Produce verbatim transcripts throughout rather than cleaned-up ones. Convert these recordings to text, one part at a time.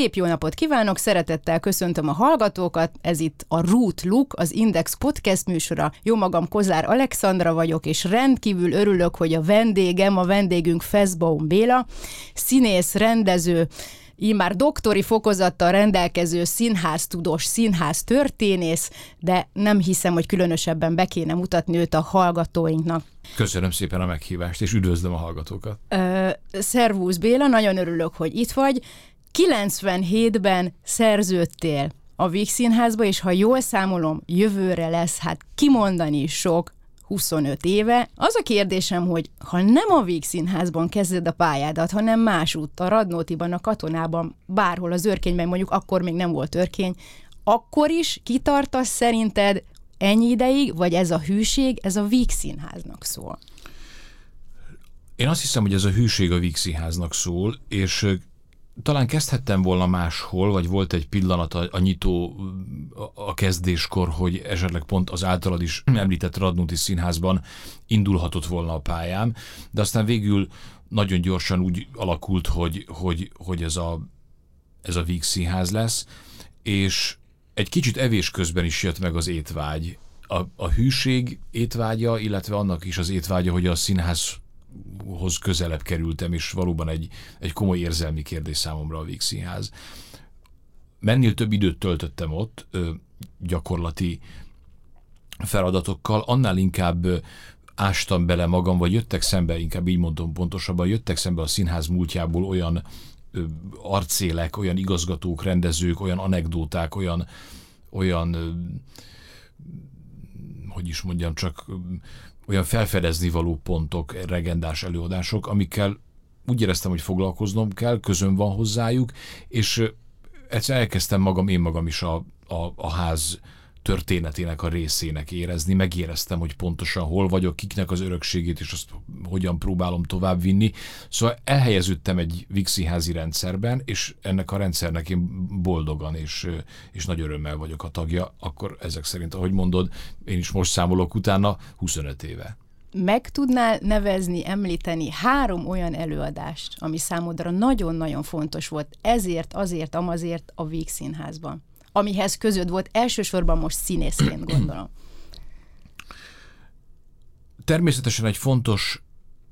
Szép jó napot kívánok, szeretettel köszöntöm a hallgatókat, ez itt a Root Look, az Index podcast műsora. Jó magam, Kozár Alexandra vagyok, és rendkívül örülök, hogy a vendégem, a vendégünk Feszbaum Béla, színész, rendező, immár doktori fokozattal rendelkező színháztudós, színháztörténész, de nem hiszem, hogy különösebben be kéne mutatni őt a hallgatóinknak. Köszönöm szépen a meghívást, és üdvözlöm a hallgatókat. Ö, szervusz Béla, nagyon örülök, hogy itt vagy. kilencvenhétben szerződtél a Víg Színházba, és ha jól számolom, jövőre lesz, hát kimondani sok, huszonöt éve. Az a kérdésem, hogy ha nem a Víg Színházban kezded a pályádat, hanem másútt, a Radnótiban, a Katonában, bárhol az Örkényben, mondjuk akkor még nem volt Örkény, akkor is kitartasz szerinted ennyi ideig, vagy ez a hűség, ez a Víg Színháznak szól? Én azt hiszem, hogy ez a hűség a Víg Színháznak szól, és talán kezdhettem volna máshol, vagy volt egy pillanat a, a nyitó, a kezdéskor, hogy esetleg pont az általad is említett Radnóti Színházban indulhatott volna a pályám, de aztán végül nagyon gyorsan úgy alakult, hogy, hogy, hogy ez, a, ez a Víg Színház lesz, és egy kicsit evés közben is jött meg az étvágy. A, a hűség étvágya, illetve annak is az étvágya, hogy a színház hoz közelebb kerültem, és valóban egy, egy komoly érzelmi kérdés számomra a Víg Színház. Mennél több időt töltöttem ott, gyakorlati feladatokkal, annál inkább ástam bele magam, vagy jöttek szembe, inkább így mondom pontosabban, jöttek szembe a színház múltjából olyan arcélek, olyan igazgatók, rendezők, olyan anekdóták, olyan, olyan hogy is mondjam, csak olyan felfedezni való pontok, legendás előadások, amikkel úgy éreztem, hogy foglalkoznom kell, közöm van hozzájuk, és egyszer elkezdtem magam, én magam is a, a, a ház történetének a részének érezni, megéreztem, hogy pontosan hol vagyok, kiknek az örökségét, és azt hogyan próbálom továbbvinni. Szóval elhelyeződtem egy Víg Színházi rendszerben, és ennek a rendszernek én boldogan és, és nagy örömmel vagyok a tagja, akkor ezek szerint, ahogy mondod, én is most számolok utána, huszonöt éve. Meg tudnál nevezni, említeni három olyan előadást, ami számodra nagyon-nagyon fontos volt, ezért, azért, amazért a Víg Színházban, amihez közöd volt elsősorban most színészként, gondolom? Természetesen egy fontos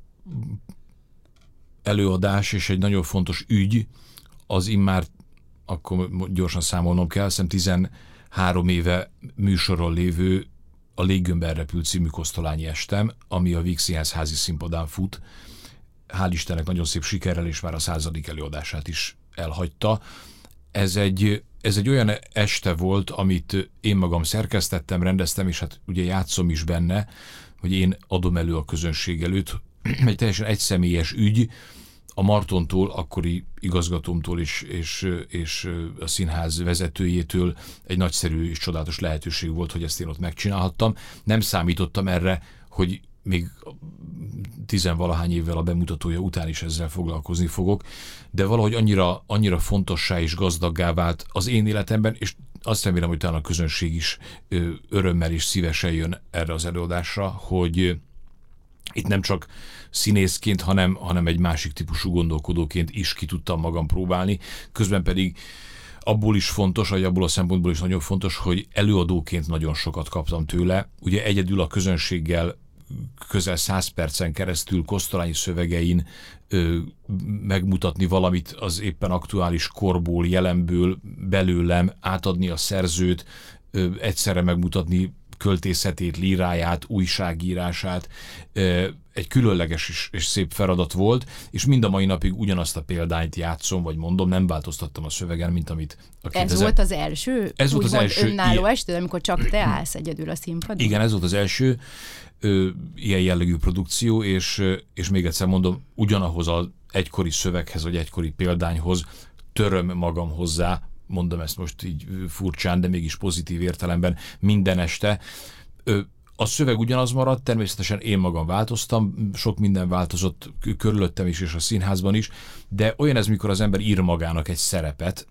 előadás és egy nagyon fontos ügy, az immár, akkor gyorsan számolnom kell, hiszem tizenhárom éve műsoron lévő a Léggömbben repült című kosztolányi estem, ami a Víg Színház házi színpadán fut. Hál' Istennek nagyon szép sikerrel, és már a századik előadását is elhagyta. Ez egy Ez egy olyan este volt, amit én magam szerkesztettem, rendeztem, és hát ugye játszom is benne, hogy én adom elő a közönség előtt. Egy teljesen egyszemélyes ügy, a Martontól, akkori igazgatómtól és, és, és a színház vezetőjétől egy nagyszerű és csodálatos lehetőség volt, hogy ezt én ott megcsinálhattam. Nem számítottam erre, hogy még tizenvalahány évvel a bemutatója után is ezzel foglalkozni fogok, de valahogy annyira, annyira fontossá és gazdaggá vált az én életemben, és azt remélem, hogy talán a közönség is örömmel és szívesen jön erre az előadásra, hogy itt nem csak színészként, hanem, hanem egy másik típusú gondolkodóként is ki tudtam magam próbálni, közben pedig abból is fontos, vagy abból a szempontból is nagyon fontos, hogy előadóként nagyon sokat kaptam tőle. Ugye egyedül a közönséggel közel száz percen keresztül kosztolányi szövegein ö, megmutatni valamit az éppen aktuális korból, jelenből, belőlem, átadni a szerzőt, ö, egyszerre megmutatni költészetét, líráját, újságírását. Ö, egy különleges és, és szép feladat volt, és mind a mai napig ugyanazt a példányt játszom, vagy mondom, nem változtattam a szövegen, mint amit a kétezer... Ez volt az első? Ez volt az első önálló ested, amikor csak te állsz egyedül a színpadon? Igen, ez volt az első ö, ilyen jellegű produkció, és, és még egyszer mondom, ugyanahoz az egykori szöveghez, vagy egykori példányhoz töröm magam hozzá, mondom ezt most így furcsán, de mégis pozitív értelemben minden este. Ö, A szöveg ugyanaz maradt, természetesen én magam változtam, sok minden változott körülöttem is, és a színházban is, de olyan ez, mikor az ember ír magának egy szerepet,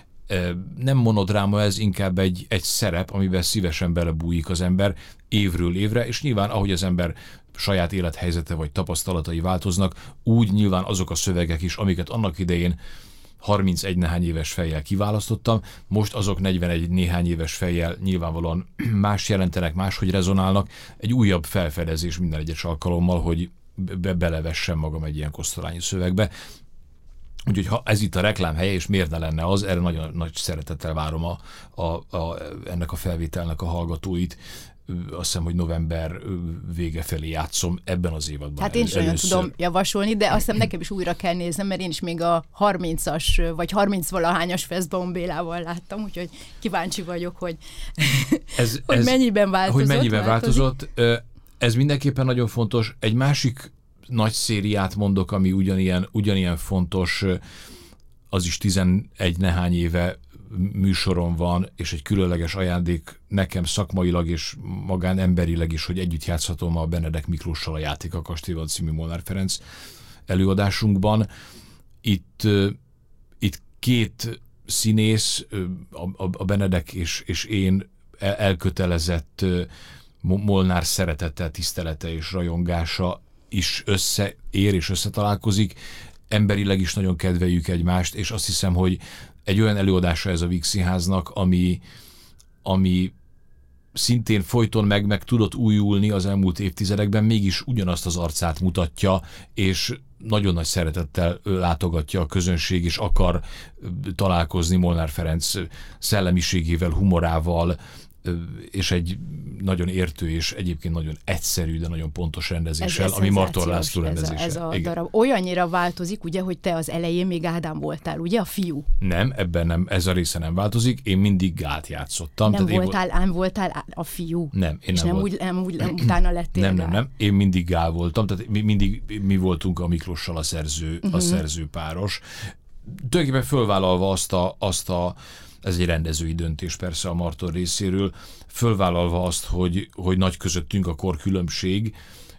nem monodráma ez, inkább egy, egy szerep, amiben szívesen belebújik az ember évről évre, és nyilván ahogy az ember saját élethelyzete vagy tapasztalatai változnak, úgy nyilván azok a szövegek is, amiket annak idején harmincegy néhány éves fejjel kiválasztottam, most azok negyvenegy néhány éves fejjel nyilvánvalóan más jelentenek, máshogy rezonálnak, egy újabb felfedezés minden egyes alkalommal, hogy be- belevessem magam egy ilyen kosztolányi szövegbe. Úgyhogy ha ez itt a reklám helye, és miért ne lenne az, erre nagyon nagy szeretettel várom a, a, a, ennek a felvételnek a hallgatóit. Azt hiszem, hogy november vége felé játszom ebben az évadban. Hát én is nagyon tudom javasolni, de azt hiszem nekem is újra kell néznem, mert én is még a harmincas, vagy harminc-valahányas Feszbaum Bélával láttam, úgyhogy kíváncsi vagyok, hogy, ez, hogy ez, mennyiben változott. Hogy mennyiben változott. Ez mindenképpen nagyon fontos. Egy másik nagy szériát mondok, ami ugyanilyen, ugyanilyen fontos, az is tizenegy nehány éve műsoron van, és egy különleges ajándék nekem szakmailag és magánemberileg is, hogy együtt játszhatom a Benedek Miklóssal a Játék a Kastélyban című Molnár Ferenc előadásunkban. Itt, itt két színész, a, a Benedek és, és én elkötelezett Molnár szeretete, tisztelete és rajongása is összeér és összetalálkozik. Emberileg is nagyon kedveljük egymást, és azt hiszem, hogy egy olyan előadása ez a Víg Színháznak, ami, ami szintén folyton meg, meg tudott újulni az elmúlt évtizedekben, mégis ugyanazt az arcát mutatja, és nagyon nagy szeretettel látogatja a közönség, és akar találkozni Molnár Ferenc szellemiségével, humorával, és egy nagyon értő és egyébként nagyon egyszerű, de nagyon pontos rendezéssel, ez, ez ami Marton László rendezése. Ez a, ez a darab olyannyira változik, ugye, hogy te az elején még Ádám voltál, ugye, a fiú? Nem, ebben nem, ez a része nem változik, én mindig Gált játszottam. Nem tehát voltál, én ám voltál a fiú? Nem, én és nem, nem volt. úgy, nem úgy nem, utána lettél Nem, Gál. nem, nem, én mindig Gál voltam, tehát mi, mindig mi voltunk a Miklóssal a szerző, uh-huh. a szerzőpáros. Tulajdonképpen fölvállalva azt a, azt a ez egy rendezői döntés persze a Marton részéről, fölvállalva azt, hogy, hogy nagy közöttünk a korkülönbség,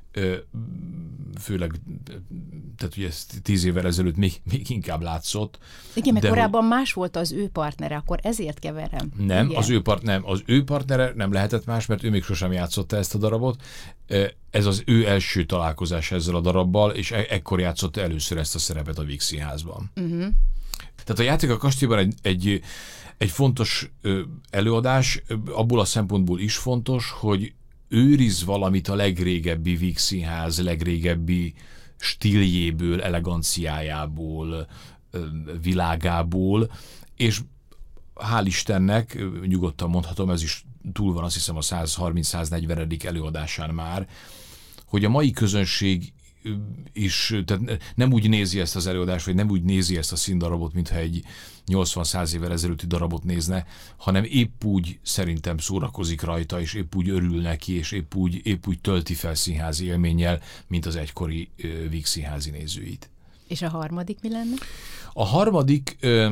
főleg, tehát ugye ez tíz évvel ezelőtt még, még inkább látszott. Igen, mert korábban hogy... más volt az ő partnere, akkor ezért keverem. Nem, Igen. az ő, part, nem, az ő partnere nem lehetett más, mert ő még sosem játszotta ezt a darabot. Ez az ő első találkozás ezzel a darabbal, és e- ekkor játszotta először ezt a szerepet a Víg Színházban. Uh-huh. Tehát a Játék a Kastélyban egy, egy, egy fontos előadás, abból a szempontból is fontos, hogy őriz valamit a legrégebbi Víg Színház legrégebbi stíljéből, eleganciájából, világából, és hál' Istennek, nyugodtan mondhatom, ez is túl van, azt hiszem a száz harminc-száznegyvenedik előadásán már, hogy a mai közönség is, tehát nem úgy nézi ezt az előadást, vagy nem úgy nézi ezt a színdarabot, mintha egy nyolcvan-száz évvel ezelőtti darabot nézne, hanem épp úgy szerintem szórakozik rajta, és épp úgy örül neki, és épp úgy, épp úgy tölti fel színházi élménnyel, mint az egykori Víg Színházi nézőit. És a harmadik mi lenne? A harmadik ö,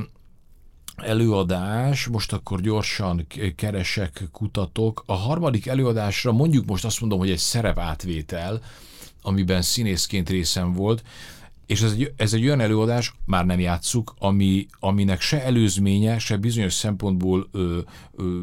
előadás, most akkor gyorsan keresek, kutatok. A harmadik előadásra mondjuk most azt mondom, hogy egy szerepátvétel, amiben színészként részem volt, és ez egy, ez egy olyan előadás, már nem játsszuk, ami, aminek se előzménye, se bizonyos szempontból ö, ö,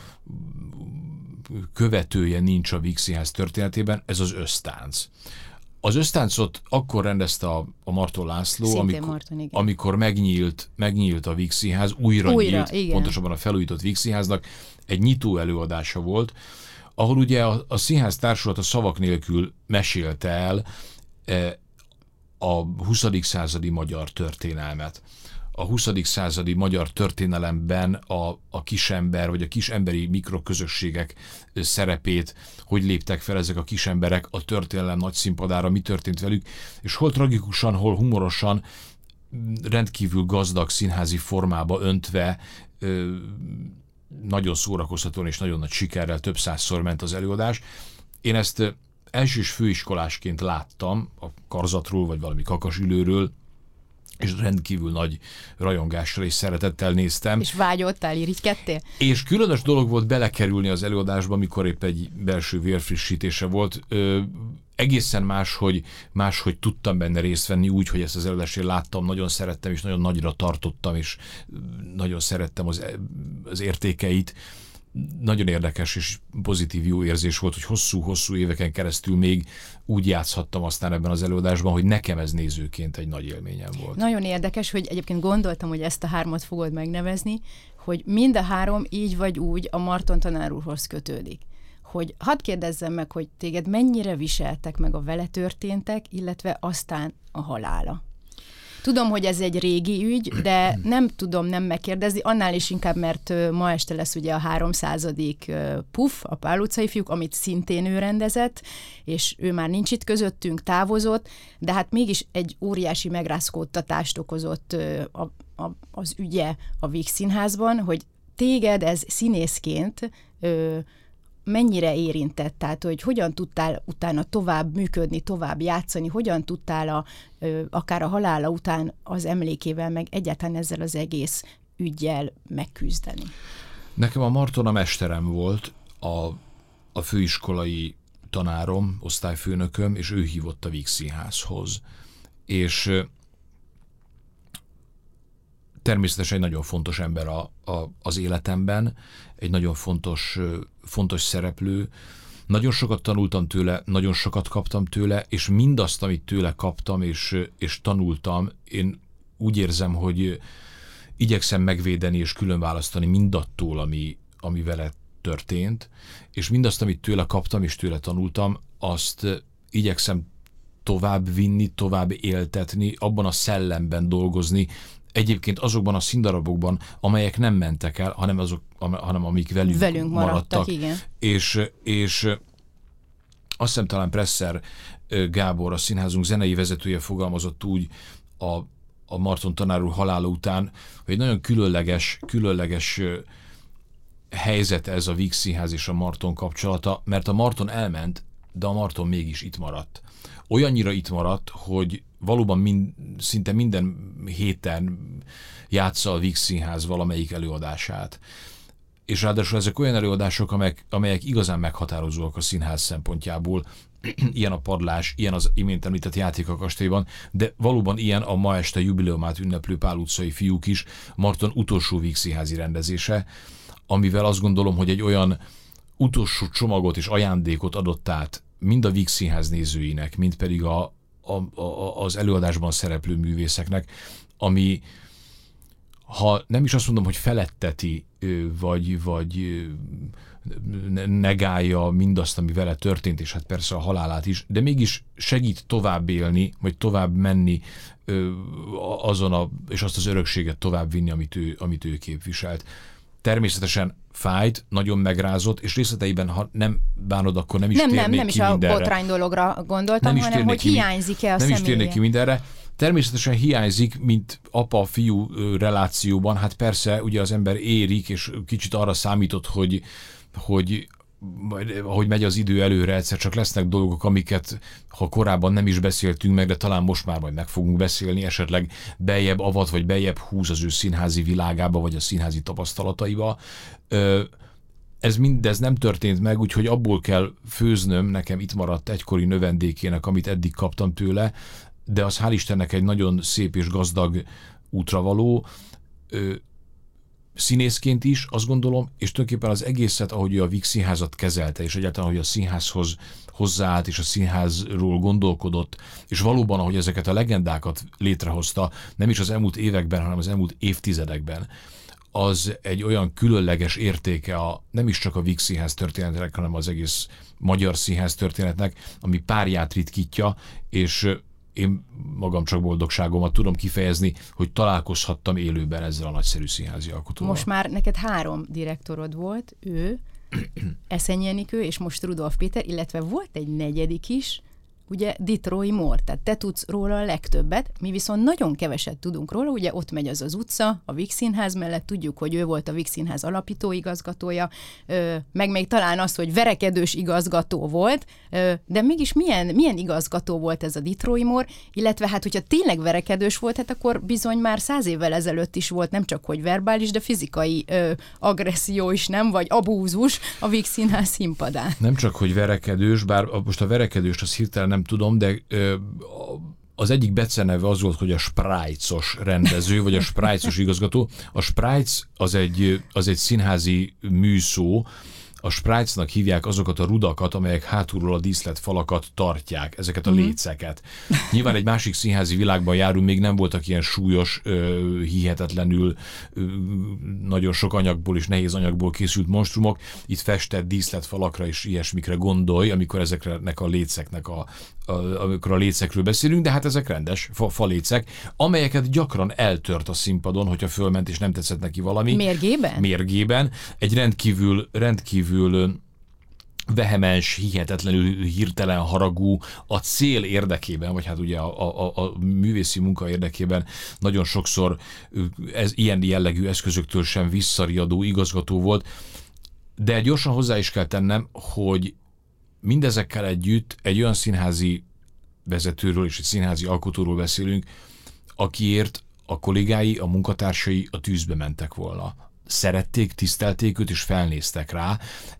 követője nincs a Víg Színház történetében, ez az Ösztánc. Az Ösztáncot akkor rendezte a, a Marton László, amikor, Marton, amikor megnyílt, megnyílt a Víg Színház, újra, újra nyílt, igen. Pontosabban a felújított Víg Színháznak egy nyitó előadása volt, ahol ugye a, a színház társulat a szavak nélkül mesélte el e, a huszadik századi magyar történelmet. A huszadik századi magyar történelemben a, a kisember, vagy a kisemberi mikroközösségek szerepét, hogy léptek fel ezek a kisemberek a történelem nagy színpadára, mi történt velük, és hol tragikusan, hol humorosan, rendkívül gazdag színházi formába öntve, nagyon szórakoztatóan és nagyon nagy sikerrel több százszor ment az előadás. Én ezt elsős főiskolásként láttam a Karzatról, vagy valami kakasülőről, és rendkívül nagy rajongással és szeretettel néztem. És vágyoltál, irigykedtél? És különös dolog volt belekerülni az előadásba, mikor épp egy belső vérfrissítése volt. Ö, egészen máshogy, máshogy tudtam benne részt venni, úgy, hogy ezt az előadást én láttam, nagyon szerettem, és nagyon nagyra tartottam, és nagyon szerettem az, az értékeit. nagyon érdekes és pozitív jó érzés volt, hogy hosszú-hosszú éveken keresztül még úgy játszhattam aztán ebben az előadásban, hogy nekem ez nézőként egy nagy élményem volt. Nagyon érdekes, hogy egyébként gondoltam, hogy ezt a hármat fogod megnevezni, hogy mind a három így vagy úgy a Marton tanár úrhoz kötődik. Hogy hadd kérdezzem meg, hogy téged mennyire viseltek meg a vele történtek, illetve aztán a halála. Tudom, hogy ez egy régi ügy, de nem tudom nem megkérdezni, annál is inkább, mert ma este lesz ugye a háromszázadik Puff, a Pál utcai fiúk, amit szintén ő rendezett, és ő már nincs itt közöttünk, távozott, de hát mégis egy óriási megrázkódtatást okozott a, a, az ügye a Víg Színházban, hogy téged ez színészként mennyire érintett, tehát hogy hogyan tudtál utána tovább működni, tovább játszani, hogyan tudtál a, ö, akár a halála után az emlékével, meg egyáltalán ezzel az egész üggyel megküzdeni. Nekem a Marton a mesterem volt, a, a főiskolai tanárom, osztályfőnököm, és ő hívott a Víg Színházhoz. És természetesen egy nagyon fontos ember a, a, az életemben, egy nagyon fontos, fontos szereplő. Nagyon sokat tanultam tőle, nagyon sokat kaptam tőle, és mindazt, amit tőle kaptam és, és tanultam, én úgy érzem, hogy igyekszem megvédeni és különválasztani mindattól, ami, ami vele történt, és mindazt, amit tőle kaptam és tőle tanultam, azt igyekszem tovább vinni, tovább éltetni, abban a szellemben dolgozni, egyébként azokban a színdarabokban, amelyek nem mentek el, hanem azok, hanem amik velünk, velünk maradtak. maradtak igen. És, és azt hiszem talán Presser Gábor, a színházunk zenei vezetője fogalmazott úgy a, a Marton tanár úr halála után, hogy egy nagyon különleges, különleges helyzet ez a Víg Színház és a Marton kapcsolata, mert a Marton elment, de a Marton mégis itt maradt. Olyannyira itt maradt, hogy valóban mind, szinte minden héten játsza a Víg Színház valamelyik előadását. És ráadásul ezek olyan előadások, amelyek, amelyek igazán meghatározóak a színház szempontjából. Ilyen a Padlás, ilyen az imént említett Játék a kastélyban, de valóban ilyen a ma este jubileumát ünneplő Pál utcai fiúk is, Marton utolsó Víg Színházi rendezése, amivel azt gondolom, hogy egy olyan utolsó csomagot és ajándékot adott át mind a Víg Színház nézőinek, mind pedig a A, a, az előadásban szereplő művészeknek, ami, ha nem is azt mondom, hogy feletteti, vagy, vagy negálja mindazt, ami vele történt, és hát persze a halálát is, de mégis segít tovább élni, vagy tovább menni azon a, és azt az örökséget tovább vinni, amit ő, amit ő képviselt. Természetesen fájt, nagyon megrázott, és részleteiben, ha nem bánod, akkor nem is nem, térnék nem, nem ki is mindenre. a botrány dologra gondoltam, nem hanem hogy hiányzik-e a Nem személye. is térnék ki mindenre. Természetesen hiányzik, mint apa-fiú relációban, hát persze, ugye az ember érik, és kicsit arra számított, hogy, hogy majd, ahogy megy az idő előre, egyszer csak lesznek dolgok, amiket ha korábban nem is beszéltünk meg, de talán most már majd meg fogunk beszélni, esetleg beljebb avat, vagy beljebb húz az ő színházi világába, vagy a színházi tapasztalataiba. Ez mindez nem történt meg, úgyhogy abból kell főznöm, nekem itt maradt egykori növendékének, amit eddig kaptam tőle, de az hál' Istennek egy nagyon szép és gazdag útravaló, színészként is, azt gondolom, és tulajdonképpen az egészet, ahogy ő a Víg Színházat kezelte, és egyáltalán, ahogy a színházhoz hozzáállt, és a színházról gondolkodott, és valóban, ahogy ezeket a legendákat létrehozta, nem is az elmúlt években, hanem az elmúlt évtizedekben, az egy olyan különleges értéke a, nem is csak a Víg Színház történetnek, hanem az egész magyar színház történetnek, ami párját ritkítja, és én magam csak boldogságomat tudom kifejezni, hogy találkozhattam élőben ezzel a nagyszerű színházi alkotóval. Most már neked három direktorod volt, ő, Eszenyi Enikő, és most Rudolf Péter, illetve volt egy negyedik is, ugye Ditroy Mór, tehát te tudsz róla a legtöbbet, mi viszont nagyon keveset tudunk róla, ugye ott megy az az utca, a Víg Színház mellett, tudjuk, hogy ő volt a Víg Színház alapító igazgatója, meg még talán az, hogy verekedős igazgató volt, de mégis milyen, milyen igazgató volt ez a Ditroy Mór, illetve hát, hogyha tényleg verekedős volt, hát akkor bizony már száz évvel ezelőtt is volt, nem csak hogy verbális, de fizikai ö, agresszió is, nem, vagy abúzus a Víg Színház színpadán. Nem csak, hogy verekedős, bár most a verekedőst az hirtelen nem tudom, de ö, az egyik beceneve az volt, hogy a Sprájcos rendező, vagy a Sprájcos igazgató. A Sprájc az egy, az egy színházi műszó. A Sprájcnak hívják azokat a rudakat, amelyek hátulról a díszletfalakat tartják, ezeket a mm. léceket. Nyilván egy másik színházi világban járunk, még nem voltak ilyen súlyos, ö, hihetetlenül ö, nagyon sok anyagból és nehéz anyagból készült monstrumok. Itt festett díszletfalakra és ilyesmikre gondolj, amikor ezeknek a léceknek a, a, amikor a lécekről beszélünk, de hát ezek rendes fa, falécek, amelyeket gyakran eltört a színpadon, hogyha fölment és nem tetszett neki valami. Mérgében? Mérgében. Egy rendkívül, rendkívül vehemens, hihetetlenül hirtelen haragú, a cél érdekében, vagy hát ugye a, a, a művészi munka érdekében nagyon sokszor ez, ilyen jellegű eszközöktől sem visszariadó igazgató volt, de gyorsan hozzá is kell tennem, hogy mindezekkel együtt egy olyan színházi vezetőről és egy színházi alkotóról beszélünk, akiért a kollégái, a munkatársai a tűzbe mentek volna. Szerették, tisztelték őt, és felnéztek rá,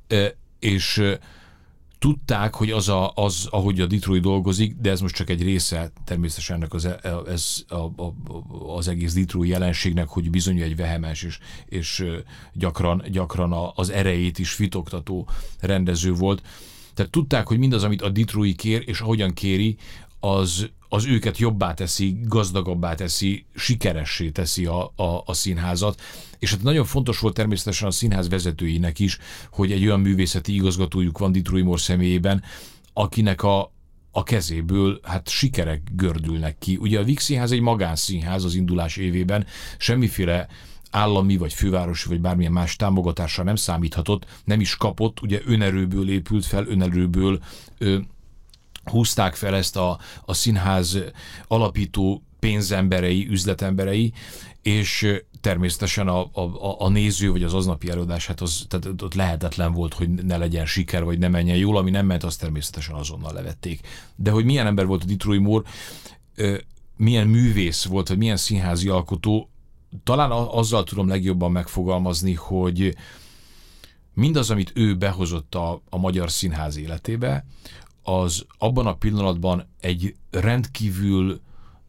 és tudták, hogy az, a, az ahogy a Detroit dolgozik, de ez most csak egy része természetesen ennek az, ez, a, a, az egész Detroit jelenségnek, hogy bizony egy vehemens és, és gyakran, gyakran az erejét is fitoktató rendező volt. Tehát tudták, hogy mindaz, amit a Detroit kér, és ahogyan kéri, az, az őket jobbá teszi, gazdagabbá teszi, sikeressé teszi a, a, a színházat. És hát nagyon fontos volt természetesen a színház vezetőinek is, hogy egy olyan művészeti igazgatójuk van Detroit Moore személyében, akinek a, a kezéből hát sikerek gördülnek ki. Ugye a Víg Színház egy magánszínház az indulás évében, semmiféle állami, vagy fővárosi, vagy bármilyen más támogatásra nem számíthatott, nem is kapott, ugye önerőből épült fel, önerőből ö, húzták fel ezt a, a színház alapító pénzemberei, üzletemberei, és természetesen a, a, a néző, vagy az aznapi előadás, hát az, tehát ott lehetetlen volt, hogy ne legyen siker, vagy ne menjen jól, ami nem ment, azt természetesen azonnal levették. De hogy milyen ember volt a Detroit Moore, milyen művész volt, vagy milyen színházi alkotó, talán azzal tudom legjobban megfogalmazni, hogy mindaz, amit ő behozott a, a magyar színház életébe, az abban a pillanatban egy rendkívül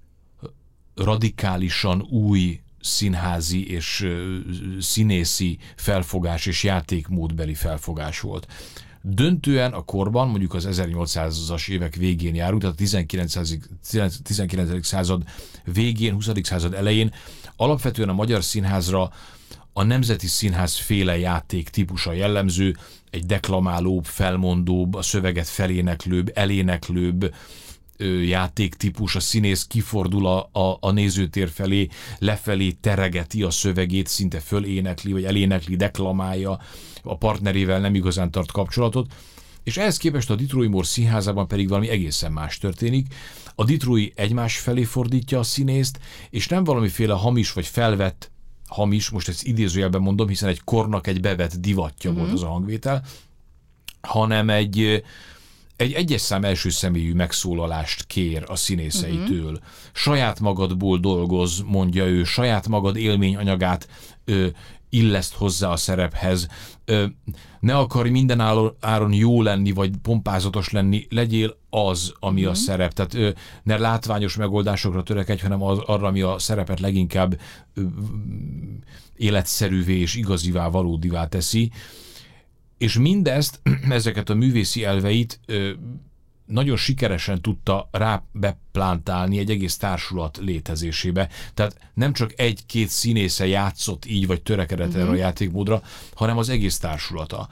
radikálisan új színházi és színészi felfogás és játékmódbeli felfogás volt. Döntően a korban, mondjuk az ezernyolcszázas évek végén járunk, tehát a tizenkilencedik század végén, huszadik század elején alapvetően a magyar színházra a Nemzeti Színház féle játék típusa jellemző, egy deklamálóbb, felmondóbb, a szöveget feléneklőbb, eléneklőbb játéktípus, a színész kifordul a, a, a nézőtér felé, lefelé teregeti a szövegét, szinte fölénekli, vagy elénekli, deklamálja, a partnerével nem igazán tart kapcsolatot, és ehhez képest a Detroit Moore színházában pedig valami egészen más történik. A Detroit egymás felé fordítja a színészt, és nem valamiféle hamis vagy felvett, hamis, most ezt idézőjelben mondom, hiszen egy kornak egy bevett divatja mm-hmm. volt az a hangvétel, hanem egy egy egyes szám első személyű megszólalást kér a színészeitől. Uh-huh. Saját magadból dolgoz, mondja ő, saját magad élményanyagát ö, illeszt hozzá a szerephez. Ö, ne akarj minden áron jó lenni, vagy pompázatos lenni, legyél az, ami uh-huh. a szerep. Tehát ö, ne látványos megoldásokra törekedj, hanem az, arra, ami a szerepet leginkább ö, életszerűvé és igazivá, valódivá teszi. És mindezt, ezeket a művészi elveit ö, nagyon sikeresen tudta rá beplántálni egy egész társulat létezésébe. Tehát nem csak egy-két színésze játszott így, vagy törekedett uh-huh. erre a játékmódra, hanem az egész társulata.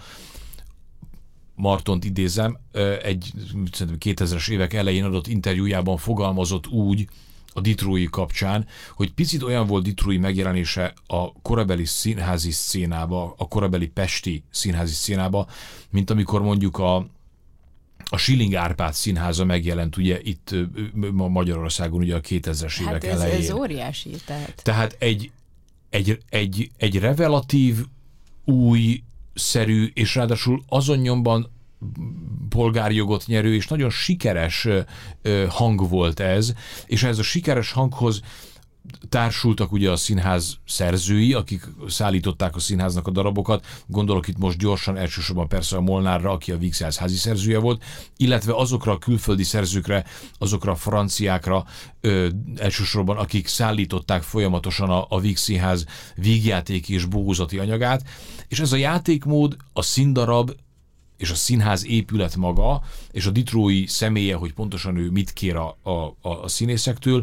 Martont idézem, egy kétezres évek elején adott interjújában fogalmazott úgy a Detroit kapcsán, hogy picit olyan volt Detroit megjelenése a korabeli színházi szcénába, a korabeli pesti színházi szcénába, mint amikor mondjuk a, a Schilling Árpád színháza megjelent ugye itt Magyarországon ugye a kétezres hát évek ez, elején. ez óriási. Tehát, tehát egy, egy, egy, egy revelatív, új, szerű, és ráadásul azon nyomban polgárjogot nyerő, és nagyon sikeres hang volt ez, és ez a sikeres hanghoz társultak ugye a színház szerzői, akik szállították a színháznak a darabokat, gondolok itt most gyorsan elsősorban persze a Molnárra, aki a Víg Színház házi szerzője volt, illetve azokra a külföldi szerzőkre, azokra a franciákra ö, elsősorban, akik szállították folyamatosan a, a Víg Színház vígjátéki és bohózati anyagát, és ez a játékmód, a színdarab és a színház épület maga, és a Ditrói személye, hogy pontosan ő mit kér a, a, a színészektől,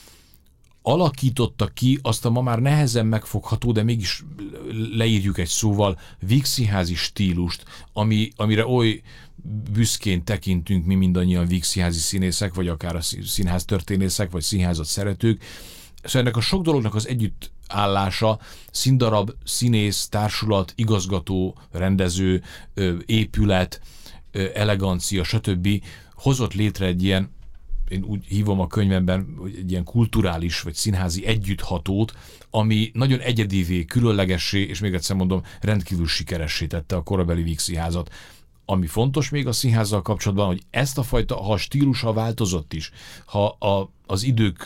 alakította ki azt a ma már nehezen megfogható, de mégis leírjuk egy szóval, vígszínházi stílust, ami, amire oly büszkén tekintünk mi mindannyian vígszínházi színészek, vagy akár a színház történészek, vagy színházat szeretők. Szóval ennek a sok dolognak az együttállása, színdarab, színész, társulat, igazgató, rendező, épület, elegancia, stb. Hozott létre egy ilyen, én úgy hívom a könyvemben, hogy egy ilyen kulturális vagy színházi együtthatót, ami nagyon egyedivé, különlegessé, és még egyszer mondom, rendkívül sikeressé tette a korabeli vígszínházat. Ami fontos még a színházzal kapcsolatban, hogy ezt a fajta, ha a stílusa változott is, ha a, az idők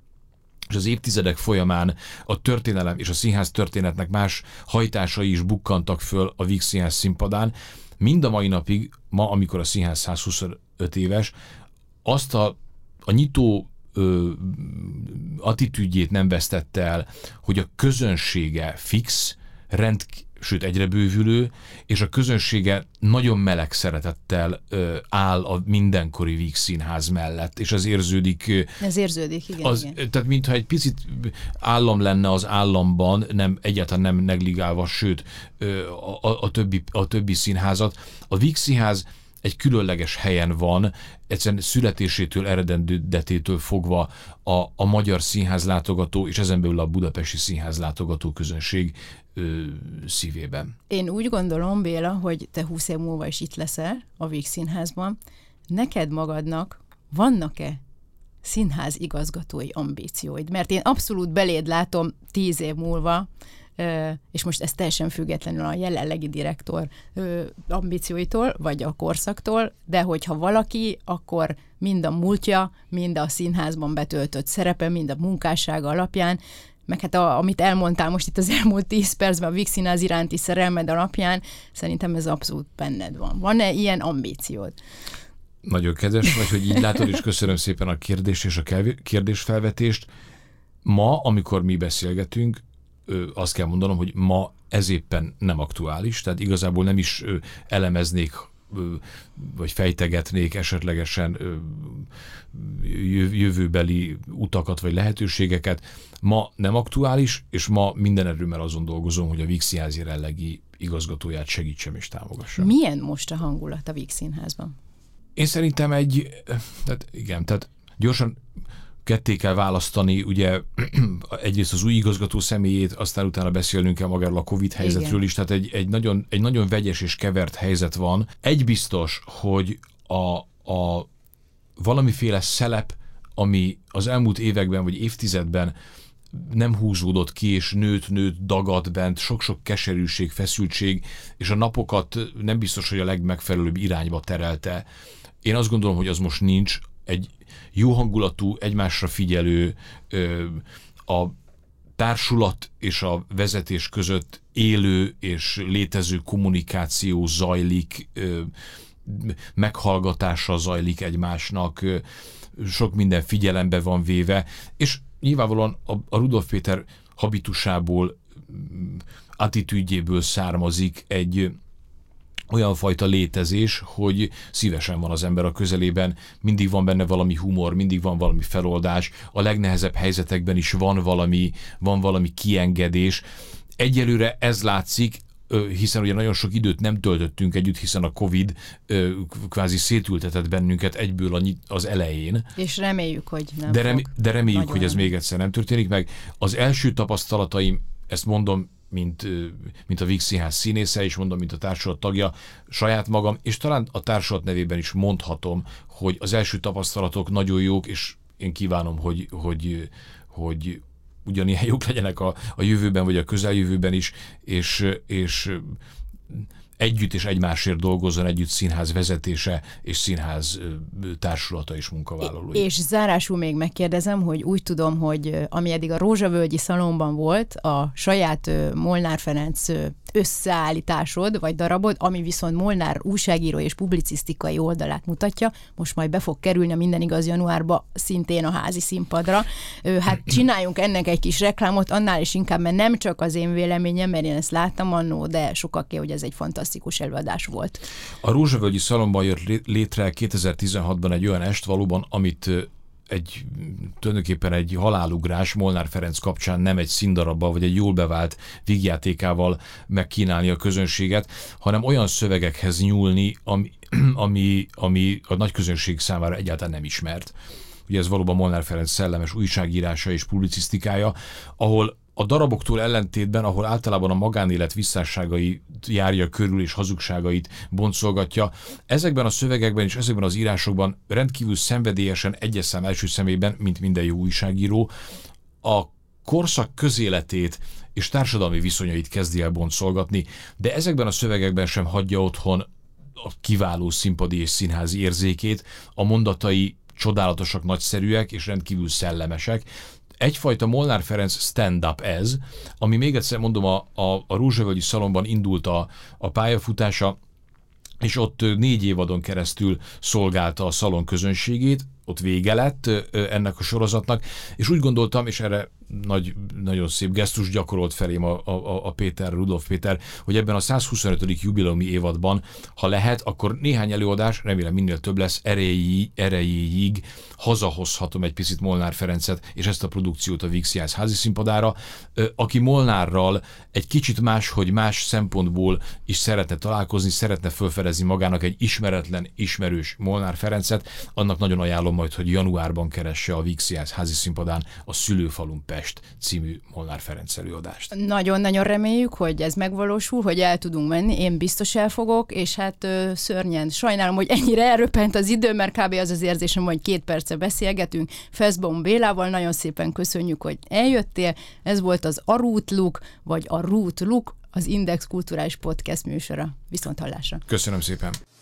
és az évtizedek folyamán a történelem és a színház történetnek más hajtásai is bukkantak föl a Víg Színház színpadán, mind a mai napig, ma, amikor a színház százhuszonöt éves, azt a, a nyitó ö, attitűdjét nem vesztette el, hogy a közönsége fix, rend, sőt egyre bővülő, és a közönsége nagyon meleg szeretettel ö, áll a mindenkori Víg Színház mellett, és az érződik. Ez érződik, igen. Az, igen. Tehát mintha egy picit állam lenne az államban, nem, egyáltalán nem negligálva, sőt a, a, a, többi, a többi színházat. A Víg Színház egy különleges helyen van, egyszerűen születésétől, eredendetétől fogva a, a magyar színház látogató, és ezen belül a budapesti színház látogató közönség ö, szívében. Én úgy gondolom, Béla, hogy te húsz év múlva is itt leszel a Víg Színházban. Neked magadnak vannak-e színház igazgatói ambícióid? Mert én abszolút beléd látom tíz év múlva, és most ez teljesen függetlenül a jelenlegi direktor ambícióitól, vagy a korszaktól, de hogyha valaki, akkor mind a múltja, mind a színházban betöltött szerepe, mind a munkássága alapján, meg hát a, amit elmondtál most itt az elmúlt tíz percben a Víg Színház iránti szerelmed alapján, szerintem ez abszolút benned van. Van-e ilyen ambíciód? Nagyon kedves vagy, hogy így látod, és köszönöm szépen a kérdést és a kérdésfelvetést. Ma, amikor mi beszélgetünk, azt kell mondanom, hogy ma ez éppen nem aktuális, tehát igazából nem is elemeznék, vagy fejtegetnék esetlegesen jövőbeli utakat, vagy lehetőségeket. Ma nem aktuális, és ma minden erőmmel azon dolgozom, hogy a Víg Színház jelenlegi igazgatóját segítsem és támogassam. Milyen most a hangulat a Víg Színházban? Én szerintem egy, tehát igen, tehát gyorsan ketté kell választani, ugye egyrészt az új igazgató személyét, aztán utána beszélnünk kell magáról a Covid helyzetről Igen. is, tehát egy, egy, nagyon, egy nagyon vegyes és kevert helyzet van. Egy biztos, hogy a, a valamiféle szelep, ami az elmúlt években vagy évtizedben nem húzódott ki, és nőtt, nőtt, dagadt bent, sok-sok keserűség, feszültség, és a napokat nem biztos, hogy a legmegfelelőbb irányba terelte. Én azt gondolom, hogy az most nincs. Egy jó hangulatú, egymásra figyelő, a társulat és a vezetés között élő és létező kommunikáció zajlik, meghallgatása zajlik egymásnak, sok minden figyelembe van véve, és nyilvánvalóan a, a Rudolf Péter habitusából, attitűdjéből származik egy olyan fajta létezés, hogy szívesen van az ember a közelében, mindig van benne valami humor, mindig van valami feloldás, a legnehezebb helyzetekben is van valami, van valami kiengedés. Egyelőre ez látszik, hiszen ugye nagyon sok időt nem töltöttünk együtt, hiszen a Covid kvázi szétültetett bennünket egyből az elején. És reméljük, hogy nem De, rem, fog. de reméljük, Nagyon hogy ez még egyszer nem történik meg. Az első tapasztalataim, ezt mondom, mint, mint a Víg Színház színésze, és mondom, mint a társulat tagja, saját magam, és talán a társulat nevében is mondhatom, hogy az első tapasztalatok nagyon jók, és én kívánom, hogy, hogy, hogy ugyanilyen jók legyenek a, a jövőben, vagy a közeljövőben is, és, és együtt és egymásért dolgozzon együtt színház vezetése és színház társulata és munkavállalói. És zárásul még megkérdezem, hogy úgy tudom, hogy ami eddig a Rózsavölgyi Szalonban volt, a saját Molnár Ferenc összeállításod, vagy darabod, ami viszont Molnár újságíró és publicisztikai oldalát mutatja, most majd be fog kerülni a Minden igaz januárba szintén a házi színpadra. Hát csináljunk ennek egy kis reklámot, annál is inkább, mert nem csak az én véleményem, mert én ezt láttam annó, de sokaké, hogy ez egy fantasztikus előadás volt. A Rózsavölgyi Szalonban jött létre kétezer-tizenhatban egy olyan est valóban, amit egy, tulajdonképpen egy halálugrás Molnár Ferenc kapcsán nem egy színdarabbal, vagy egy jól bevált vígjátékával megkínálni a közönséget, hanem olyan szövegekhez nyúlni, ami, ami, ami a nagy közönség számára egyáltalán nem ismert. Ugye ez valóban Molnár Ferenc szellemes újságírása és publicisztikája, ahol a daraboktól ellentétben, ahol általában a magánélet visszásságait járja körül és hazugságait boncolgatja, ezekben a szövegekben és ezekben az írásokban rendkívül szenvedélyesen, egyes szám első szemében, mint minden jó újságíró, a korszak közéletét és társadalmi viszonyait kezdi el boncolgatni, de ezekben a szövegekben sem hagyja otthon a kiváló színpadi és színházi érzékét, a mondatai csodálatosak, nagyszerűek és rendkívül szellemesek. Egyfajta Molnár Ferenc stand-up ez, ami még egyszer mondom, a, a, a Rózsavölgyi Szalonban indult a, a pályafutása, és ott négy évadon keresztül szolgálta a szalon közönségét, ott vége lett ennek a sorozatnak, és úgy gondoltam, és erre nagy, nagyon szép gesztus gyakorolt felém a, a, a Péter, Rudolf Péter, hogy ebben a százhuszonötödik jubileumi évadban, ha lehet, akkor néhány előadás, remélem minél több lesz, erejéig, erejéig hazahozhatom egy picit Molnár Ferencet, és ezt a produkciót a Víg Színház házi színpadára, aki Molnárral egy kicsit más, hogy más szempontból is szeretne találkozni, szeretne felfedezni magának egy ismeretlen, ismerős Molnár Ferencet, annak nagyon ajánlom majd, hogy januárban keresse a Víg Színház házi színpadán a Szülőfalun Pest című Molnár Ferenc előadást. Nagyon-nagyon reméljük, hogy ez megvalósul, hogy el tudunk menni, én biztos el fogok, és hát ö, szörnyen sajnálom, hogy ennyire elröppent az idő, mert kb. Az az érzésem, hogy két perce beszélgetünk. Feszbaum Bélával nagyon szépen köszönjük, hogy eljöttél. Ez volt az A Root Look, vagy a Root Look, az Index kulturális podcast műsora. Viszonthallásra. Köszönöm szépen.